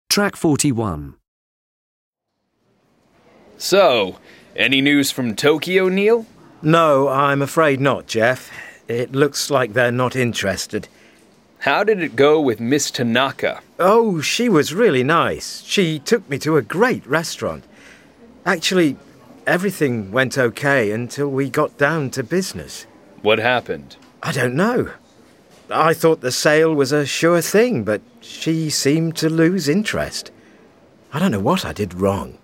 Track 41. So, any news from Tokyo, Neil? No, I'm afraid not, Jeff. It looks like they're not interested. How did it go with Miss Tanaka? Oh, she was really nice. She took me to a great restaurant. Actually, everything went okay until we got down to business. What happened? I don't know. I thought the sale was a sure thing, but she seemed to lose interest. I don't know what I did wrong.